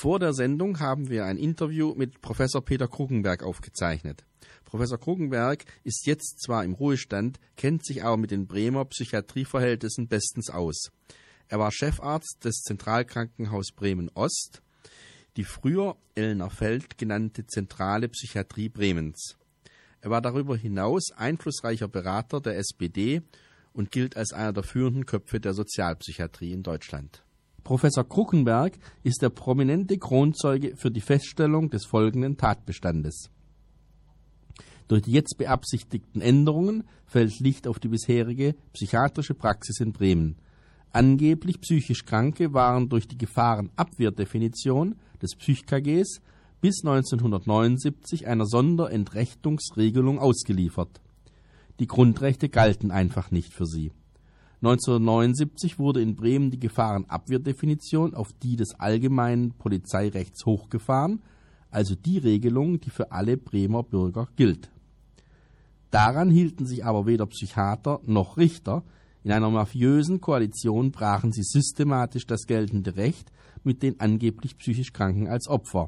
Vor der Sendung haben wir ein Interview mit Professor Peter Kruggenberg aufgezeichnet. Professor Kruggenberg ist jetzt zwar im Ruhestand, kennt sich aber mit den Bremer Psychiatrieverhältnissen bestens aus. Er war Chefarzt des Zentralkrankenhaus Bremen-Ost, die früher Elnerfeld genannte Zentrale Psychiatrie Bremens. Er war darüber hinaus einflussreicher Berater der SPD und gilt als einer der führenden Köpfe der Sozialpsychiatrie in Deutschland. Professor Kruggenberg ist der prominente Kronzeuge für die Feststellung des folgenden Tatbestandes. Durch die jetzt beabsichtigten Änderungen fällt Licht auf die bisherige psychiatrische Praxis in Bremen. Angeblich psychisch Kranke waren durch die Gefahrenabwehrdefinition des PsychKGs bis 1979 einer Sonderentrechtungsregelung ausgeliefert. Die Grundrechte galten einfach nicht für sie. 1979 wurde in Bremen die Gefahrenabwehrdefinition auf die des allgemeinen Polizeirechts hochgefahren, also die Regelung, die für alle Bremer Bürger gilt. Daran hielten sich aber weder Psychiater noch Richter. In einer mafiösen Koalition brachen sie systematisch das geltende Recht mit den angeblich psychisch Kranken als Opfer.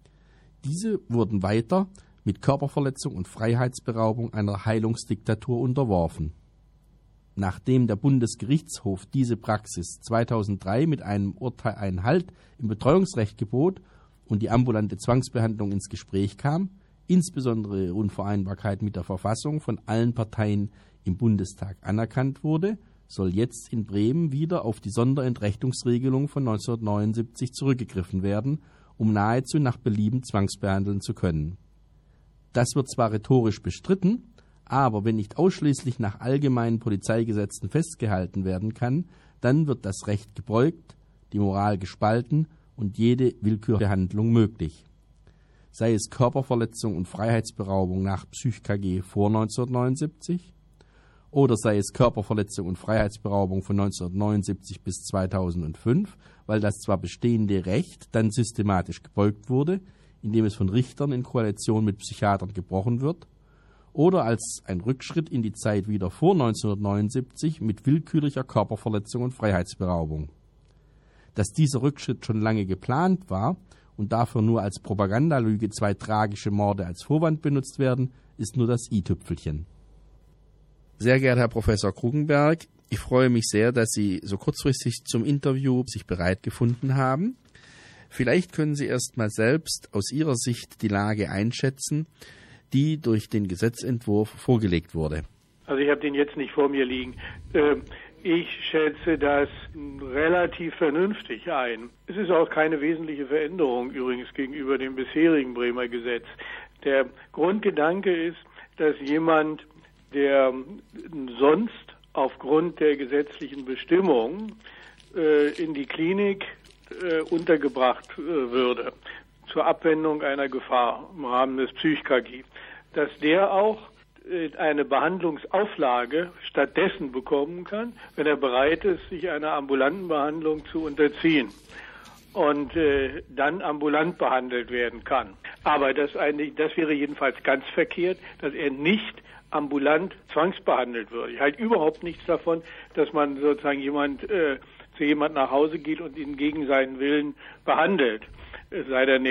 Diese wurden weiter mit Körperverletzung und Freiheitsberaubung einer Heilungsdiktatur unterworfen. Nachdem der Bundesgerichtshof diese Praxis 2003 mit einem Urteil einen Halt im Betreuungsrecht gebot und die ambulante Zwangsbehandlung ins Gespräch kam, insbesondere Unvereinbarkeit mit der Verfassung von allen Parteien im Bundestag anerkannt wurde, soll jetzt in Bremen wieder auf die Sonderentrechtungsregelung von 1979 zurückgegriffen werden, um nahezu nach Belieben zwangsbehandeln zu können. Das wird zwar rhetorisch bestritten, aber wenn nicht ausschließlich nach allgemeinen Polizeigesetzen festgehalten werden kann, dann wird das Recht gebeugt, die Moral gespalten und jede Willkürbehandlung möglich. Sei es Körperverletzung und Freiheitsberaubung nach PsychKG vor 1979 oder sei es Körperverletzung und Freiheitsberaubung von 1979 bis 2005, weil das zwar bestehende Recht dann systematisch gebeugt wurde, indem es von Richtern in Koalition mit Psychiatern gebrochen wird, oder als ein Rückschritt in die Zeit wieder vor 1979 mit willkürlicher Körperverletzung und Freiheitsberaubung. Dass dieser Rückschritt schon lange geplant war und dafür nur als Propagandalüge zwei tragische Morde als Vorwand benutzt werden, ist nur das i-Tüpfelchen. Sehr geehrter Herr Professor Kruggenberg, ich freue mich sehr, dass Sie so kurzfristig zum Interview sich bereit gefunden haben. Vielleicht können Sie erst mal selbst aus Ihrer Sicht die Lage einschätzen, die durch den Gesetzentwurf vorgelegt wurde. Also ich habe den jetzt nicht vor mir liegen. Ich schätze das relativ vernünftig ein. Es ist auch keine wesentliche Veränderung übrigens gegenüber dem bisherigen Bremer Gesetz. Der Grundgedanke ist, dass jemand, der sonst aufgrund der gesetzlichen Bestimmung in die Klinik untergebracht würde, zur Abwendung einer Gefahr im Rahmen des PsychKG, dass der auch eine Behandlungsauflage stattdessen bekommen kann, wenn er bereit ist, sich einer ambulanten Behandlung zu unterziehen und dann ambulant behandelt werden kann. Aber das wäre jedenfalls ganz verkehrt, dass er nicht ambulant zwangsbehandelt wird. Ich halte überhaupt nichts davon, dass man sozusagen zu jemand nach Hause geht und ihn gegen seinen Willen behandelt. Es sei denn,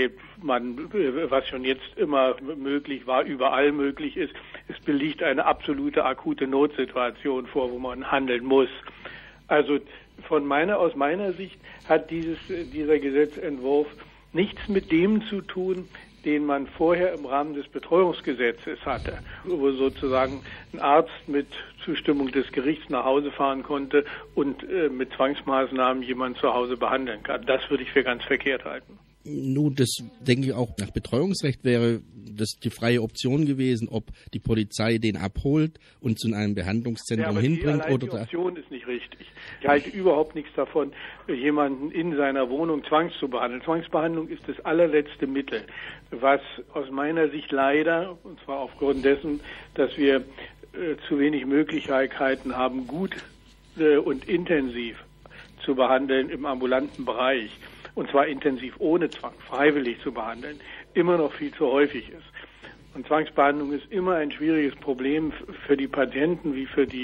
was schon jetzt immer möglich war, überall möglich ist, es liegt eine absolute akute Notsituation vor, wo man handeln muss. Also aus meiner Sicht hat dieser Gesetzentwurf nichts mit dem zu tun, den man vorher im Rahmen des Betreuungsgesetzes hatte, wo sozusagen ein Arzt mit Zustimmung des Gerichts nach Hause fahren konnte und mit Zwangsmaßnahmen jemanden zu Hause behandeln kann. Das würde ich für ganz verkehrt halten. Nun, das denke ich auch, nach Betreuungsrecht wäre das die freie Option gewesen, ob die Polizei den abholt und zu einem Behandlungszentrum hinbringt. Die Option ist nicht richtig. Ich halte überhaupt nichts davon, jemanden in seiner Wohnung zwangszubehandeln. Zwangsbehandlung ist das allerletzte Mittel, was aus meiner Sicht leider, und zwar aufgrund dessen, dass wir zu wenig Möglichkeiten haben, gut und intensiv zu behandeln im ambulanten Bereich, und zwar intensiv ohne Zwang, freiwillig zu behandeln, immer noch viel zu häufig ist. Und Zwangsbehandlung ist immer ein schwieriges Problem für die Patienten wie für die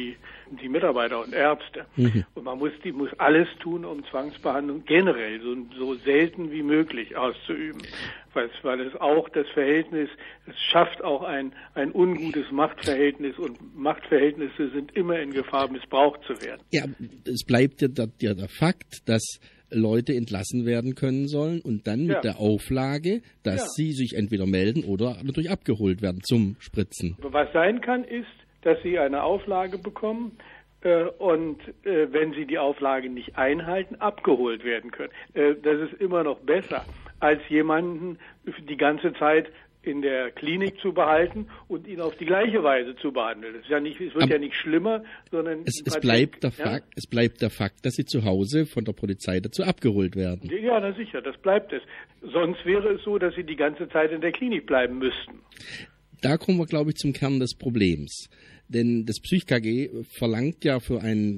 die Mitarbeiter und Ärzte. Und man muss alles tun, um Zwangsbehandlung generell so selten wie möglich auszuüben. Weil es auch das Verhältnis, es schafft auch ein ungutes Machtverhältnis, und Machtverhältnisse sind immer in Gefahr, missbraucht zu werden. Ja, es bleibt ja der Fakt, dass Leute entlassen werden können sollen und dann mit der Auflage, dass sie sich entweder melden oder natürlich abgeholt werden zum Spritzen. Was sein kann, ist, dass sie eine Auflage bekommen und wenn sie die Auflage nicht einhalten, abgeholt werden können. Das ist immer noch besser, als jemanden die ganze Zeit in der Klinik zu behalten und ihn auf die gleiche Weise zu behandeln. Es wird ja nicht schlimmer, sondern es bleibt der Fakt, dass sie zu Hause von der Polizei dazu abgeholt werden. Ja, na sicher, das bleibt es. Sonst wäre es so, dass sie die ganze Zeit in der Klinik bleiben müssten. Da kommen wir, glaube ich, zum Kern des Problems. Denn das PsychKG verlangt ja für eine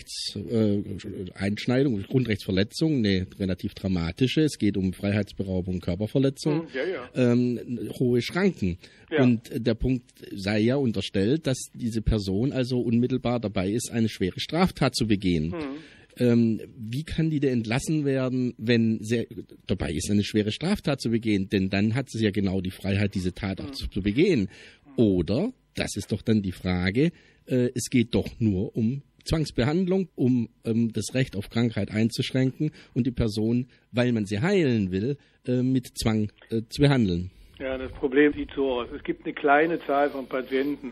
Grundrechtsverletzung, eine relativ dramatische, es geht um Freiheitsberaubung, Körperverletzung, hohe Schranken. Ja. Und der Punkt sei ja unterstellt, dass diese Person also unmittelbar dabei ist, eine schwere Straftat zu begehen. Wie kann die denn entlassen werden, wenn sie dabei ist, eine schwere Straftat zu begehen? Denn dann hat sie ja genau die Freiheit, diese Tat auch zu begehen. Oder, das ist doch dann die Frage, es geht doch nur um Zwangsbehandlung, um das Recht auf Krankheit einzuschränken und die Person, weil man sie heilen will, mit Zwang zu behandeln. Ja, das Problem sieht so aus. Es gibt eine kleine Zahl von Patienten.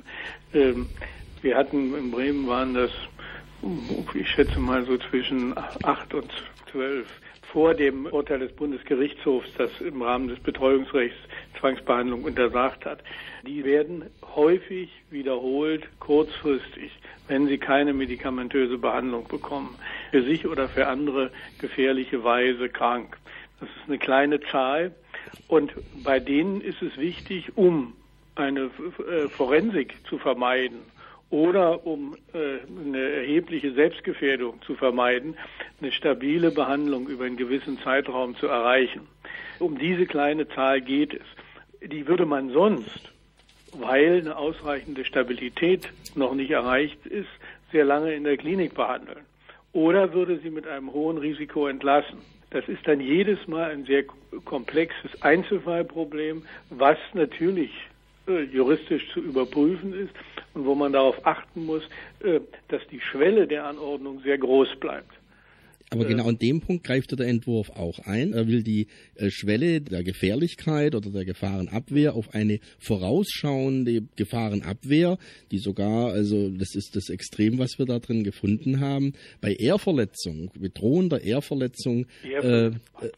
Wir hatten in Bremen, waren das, ich schätze mal so zwischen 8 und 12, vor dem Urteil des Bundesgerichtshofs, das im Rahmen des Betreuungsrechts Zwangsbehandlung untersagt hat. Die werden häufig wiederholt kurzfristig, wenn sie keine medikamentöse Behandlung bekommen, für sich oder für andere gefährliche Weise krank. Das ist eine kleine Zahl und bei denen ist es wichtig, um eine Forensik zu vermeiden oder um eine erhebliche Selbstgefährdung zu vermeiden, eine stabile Behandlung über einen gewissen Zeitraum zu erreichen. Um diese kleine Zahl geht es. Die würde man sonst, weil eine ausreichende Stabilität noch nicht erreicht ist, sehr lange in der Klinik behandeln. Oder würde sie mit einem hohen Risiko entlassen. Das ist dann jedes Mal ein sehr komplexes Einzelfallproblem, was natürlich juristisch zu überprüfen ist und wo man darauf achten muss, dass die Schwelle der Anordnung sehr groß bleibt. Aber genau an dem Punkt greift der Entwurf auch ein. Er will die Schwelle der Gefährlichkeit oder der Gefahrenabwehr auf eine vorausschauende Gefahrenabwehr, die sogar, also das ist das Extrem, was wir da drin gefunden haben, bei Ehrverletzung, bedrohender Ehrverletzung eine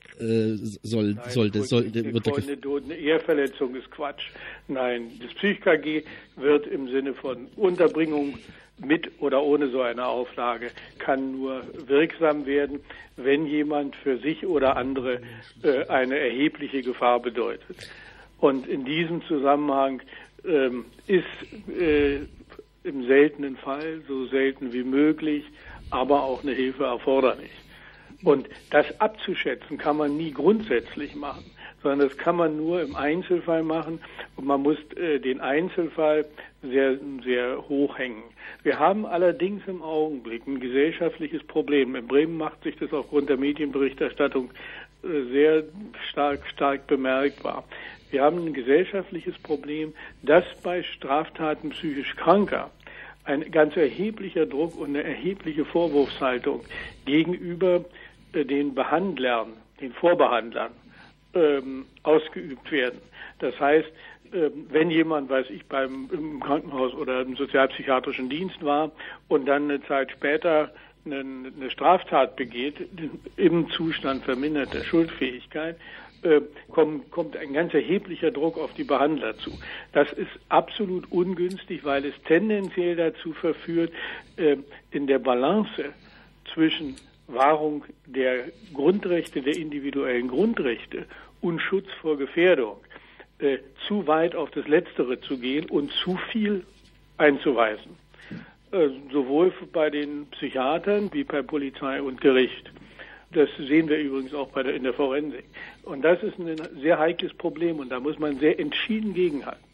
Ehrverletzung ist Quatsch. Nein, das PsychKG wird im Sinne von Unterbringung mit oder ohne so eine Auflage kann nur wirksam werden, wenn jemand für sich oder andere eine erhebliche Gefahr bedeutet. Und in diesem Zusammenhang ist im seltenen Fall, so selten wie möglich, aber auch eine Hilfe erforderlich. Und das abzuschätzen kann man nie grundsätzlich machen, sondern das kann man nur im Einzelfall machen und man muss den Einzelfall sehr, sehr hoch hängen. Wir haben allerdings im Augenblick ein gesellschaftliches Problem. In Bremen macht sich das aufgrund der Medienberichterstattung sehr stark bemerkbar. Wir haben ein gesellschaftliches Problem, dass bei Straftaten psychisch Kranker ein ganz erheblicher Druck und eine erhebliche Vorwurfshaltung gegenüber den Behandlern, den Vorbehandlern ausgeübt werden. Das heißt, wenn jemand, im Krankenhaus oder im sozialpsychiatrischen Dienst war und dann eine Zeit später eine Straftat begeht, im Zustand verminderter Schuldfähigkeit, kommt ein ganz erheblicher Druck auf die Behandler zu. Das ist absolut ungünstig, weil es tendenziell dazu verführt, in der Balance zwischen Wahrung der Grundrechte, der individuellen Grundrechte und Schutz vor Gefährdung zu weit auf das Letztere zu gehen und zu viel einzuweisen. Sowohl bei den Psychiatern wie bei Polizei und Gericht. Das sehen wir übrigens auch in der Forensik. Und das ist ein sehr heikles Problem und da muss man sehr entschieden gegenhalten.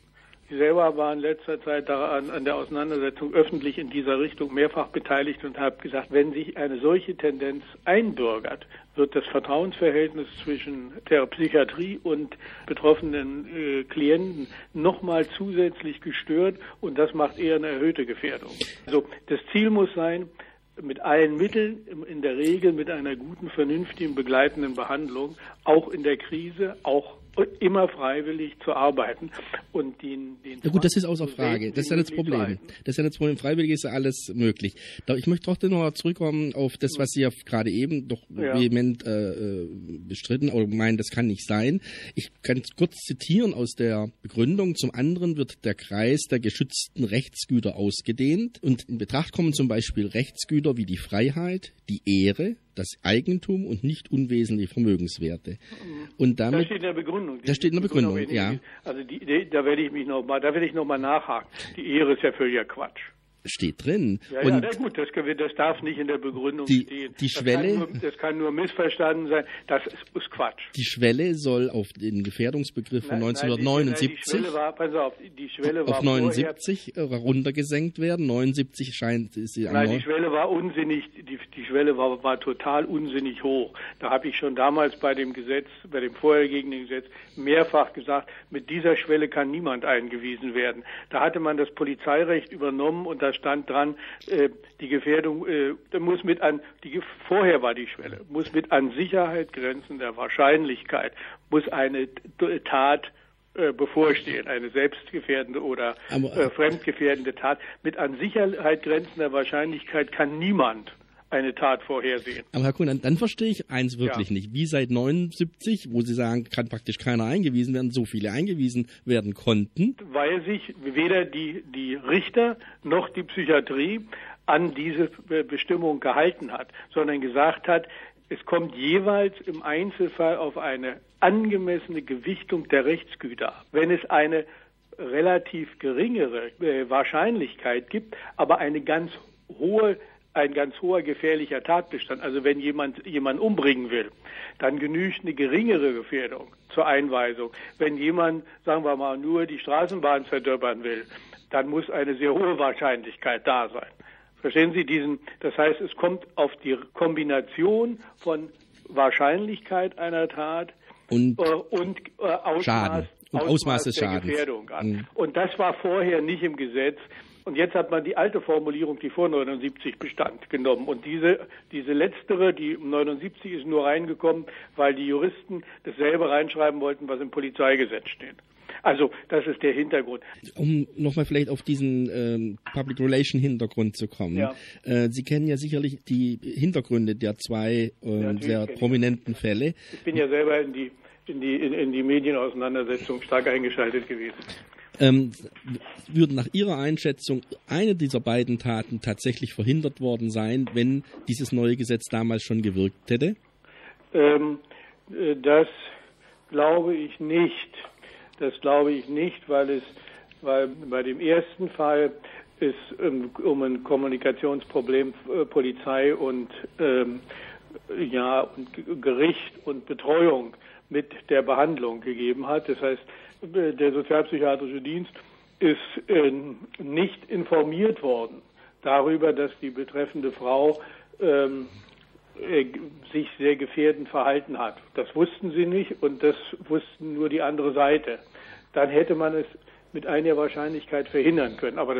Ich selber war in letzter Zeit an der Auseinandersetzung öffentlich in dieser Richtung mehrfach beteiligt und habe gesagt, wenn sich eine solche Tendenz einbürgert, wird das Vertrauensverhältnis zwischen der Psychiatrie und betroffenen Klienten nochmal zusätzlich gestört und das macht eher eine erhöhte Gefährdung. Also das Ziel muss sein, mit allen Mitteln, in der Regel mit einer guten, vernünftigen, begleitenden Behandlung, auch in der Krise, auch immer freiwillig zu arbeiten und den ja gut, das ist außer Frage. Das ist ja das Problem. Das ist ja das Problem. Freiwillig ist ja alles möglich. Ich möchte trotzdem noch mal zurückkommen auf das, was Sie ja gerade eben doch vehement bestritten oder meinen, das kann nicht sein. Ich kann kurz zitieren aus der Begründung. Zum anderen wird der Kreis der geschützten Rechtsgüter ausgedehnt und in Betracht kommen zum Beispiel Rechtsgüter wie die Freiheit, die Ehre, das Eigentum und nicht unwesentliche Vermögenswerte. Und damit, das steht in der Begründung. Das steht in der Begründung, ja. Also da werde ich noch mal nachhaken. Die Ehre ist ja völliger Quatsch. Steht drin. Ja, und gut, das darf nicht in der Begründung stehen. Die Schwelle, das kann nur missverstanden sein. Das ist Quatsch. Die Schwelle soll auf den Gefährdungsbegriff von 1979 die Schwelle war auf 79 runtergesenkt werden. 79 scheint ist die Nein, die Schwelle war unsinnig. Die Schwelle war total unsinnig hoch. Da habe ich schon damals bei dem vorhergehenden Gesetz mehrfach gesagt, mit dieser Schwelle kann niemand eingewiesen werden. Da hatte man das Polizeirecht übernommen und da stand dran, die Gefährdung vorher war die Schwelle, muss mit an Sicherheit grenzender Wahrscheinlichkeit, muss eine Tat bevorstehen, eine selbstgefährdende oder fremdgefährdende Tat. Mit an Sicherheit grenzender Wahrscheinlichkeit kann niemand eine Tat vorhersehen. Aber Herr Kuhn, dann verstehe ich eins wirklich nicht. Wie seit 79, wo Sie sagen, kann praktisch keiner eingewiesen werden, so viele eingewiesen werden konnten? Weil sich weder die Richter noch die Psychiatrie an diese Bestimmung gehalten hat, sondern gesagt hat, es kommt jeweils im Einzelfall auf eine angemessene Gewichtung der Rechtsgüter. Wenn es eine relativ geringere Wahrscheinlichkeit gibt, aber ein ganz hoher gefährlicher Tatbestand, also wenn jemand umbringen will, dann genügt eine geringere Gefährdung zur Einweisung. Wenn jemand, sagen wir mal, nur die Straßenbahn zerdeppern will, dann muss eine sehr hohe Wahrscheinlichkeit da sein. Verstehen Sie das heißt, es kommt auf die Kombination von Wahrscheinlichkeit einer Tat und Ausmaß des Schadens. Gefährdung an. Und das war vorher nicht im Gesetz. Und jetzt hat man die alte Formulierung, die vor 79 bestand, genommen. Und diese letztere, die 79 ist nur reingekommen, weil die Juristen dasselbe reinschreiben wollten, was im Polizeigesetz steht. Also das ist der Hintergrund. Um nochmal vielleicht auf diesen Public Relation Hintergrund zu kommen. Ja. Sie kennen ja sicherlich die Hintergründe der zwei sehr prominenten Fälle. Ich bin ja selber in die Medienauseinandersetzung stark eingeschaltet gewesen. Würde nach Ihrer Einschätzung eine dieser beiden Taten tatsächlich verhindert worden sein, wenn dieses neue Gesetz damals schon gewirkt hätte? Das glaube ich nicht. Weil bei dem ersten Fall es um ein Kommunikationsproblem Polizei und Gericht und Betreuung mit der Behandlung gegeben hat. Das heißt, der sozialpsychiatrische Dienst ist nicht informiert worden darüber, dass die betreffende Frau sich sehr gefährdend verhalten hat. Das wussten sie nicht und das wussten nur die andere Seite. Dann hätte man es mit einiger Wahrscheinlichkeit verhindern können. Aber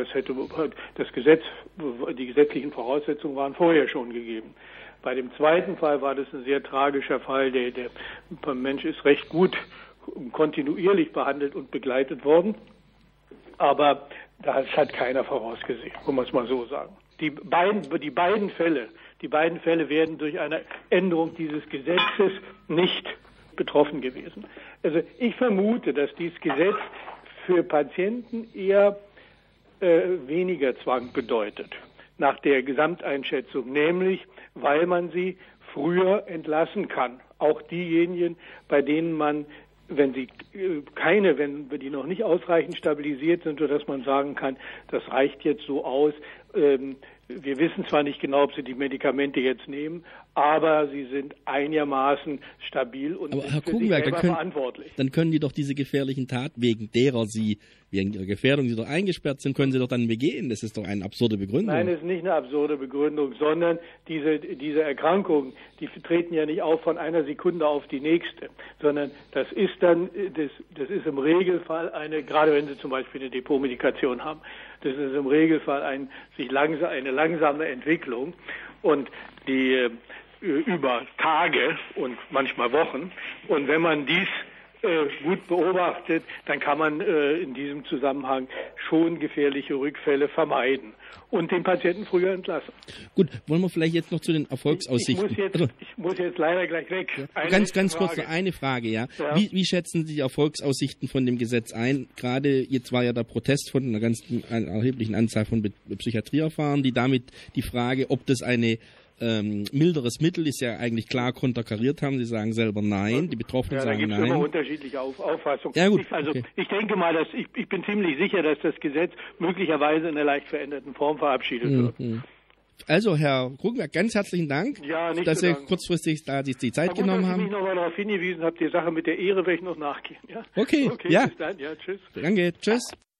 die gesetzlichen Voraussetzungen waren vorher schon gegeben. Bei dem zweiten Fall war das ein sehr tragischer Fall. Der Mensch ist recht gut kontinuierlich behandelt und begleitet worden. Aber das hat keiner vorausgesehen, muss man es mal so sagen. Die beiden Fälle werden durch eine Änderung dieses Gesetzes nicht betroffen gewesen. Also ich vermute, dass dieses Gesetz für Patienten eher weniger Zwang bedeutet, nach der Gesamteinschätzung, nämlich weil man sie früher entlassen kann. Auch diejenigen, bei denen man, wenn die noch nicht ausreichend stabilisiert sind, sodass man sagen kann, das reicht jetzt so aus. Wir wissen zwar nicht genau, ob sie die Medikamente jetzt nehmen, aber sie sind einigermaßen stabil und sind Herr für sich Krugenberg, selber verantwortlich. Dann können die doch diese gefährlichen Taten, wegen ihrer Gefährdung, sie doch eingesperrt sind, können sie doch dann begehen. Das ist doch eine absurde Begründung. Nein, es ist nicht eine absurde Begründung, sondern diese Erkrankungen, die treten ja nicht auf von einer Sekunde auf die nächste, sondern das ist im Regelfall gerade wenn Sie zum Beispiel eine Depotmedikation haben, das ist im Regelfall eine langsame Entwicklung und die über Tage und manchmal Wochen. Und wenn man dies gut beobachtet, dann kann man in diesem Zusammenhang schon gefährliche Rückfälle vermeiden und den Patienten früher entlassen. Gut, wollen wir vielleicht jetzt noch zu den Erfolgsaussichten? Ich muss jetzt leider gleich weg. Ja. Ganz kurz noch eine Frage, ja. Wie schätzen Sie die Erfolgsaussichten von dem Gesetz ein? Gerade jetzt war ja der Protest von einer erheblichen Anzahl von Psychiatrieerfahrenen, die damit die Frage, ob das eine milderes Mittel ist, ja eigentlich klar konterkariert haben. Sie sagen selber nein, die Betroffenen sagen nein. Da gibt es immer unterschiedliche Auffassungen. Ja, gut, ich denke mal, ich bin ziemlich sicher, dass das Gesetz möglicherweise in einer leicht veränderten Form verabschiedet wird. Also, Herr Krugenberg, ganz herzlichen Dank, dass Sie kurzfristig da die Zeit genommen haben. Ich mich noch mal darauf hingewiesen habe, die Sache mit der Ehre werde ich noch nachgehen. Ja? Okay, ja. Bis dann, ja, tschüss. Danke, tschüss.